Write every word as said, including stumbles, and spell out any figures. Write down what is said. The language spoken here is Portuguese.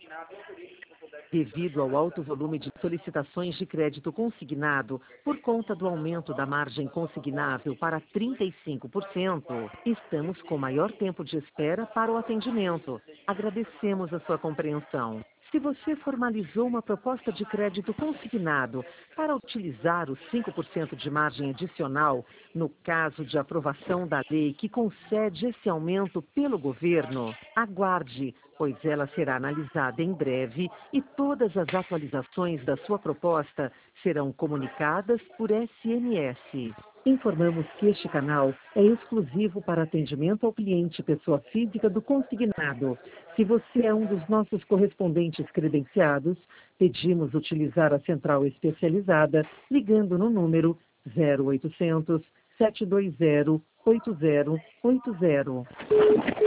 Devido ao alto volume de solicitações de crédito consignado, por conta do aumento da margem consignável para trinta e cinco por cento, estamos com maior tempo de espera para o atendimento. Agradecemos a sua compreensão. Se você formalizou uma proposta de crédito consignado para utilizar os cinco por cento de margem adicional, no caso de aprovação da lei que concede esse aumento pelo governo, aguarde, pois ela será analisada em breve e todas as atualizações da sua proposta serão comunicadas por S M S. Informamos que este canal é exclusivo para atendimento ao cliente pessoa física do consignado. Se você é um dos nossos correspondentes credenciados, pedimos utilizar a central especializada ligando no número zero oitocentos, sete dois zero, oito zero oito zero.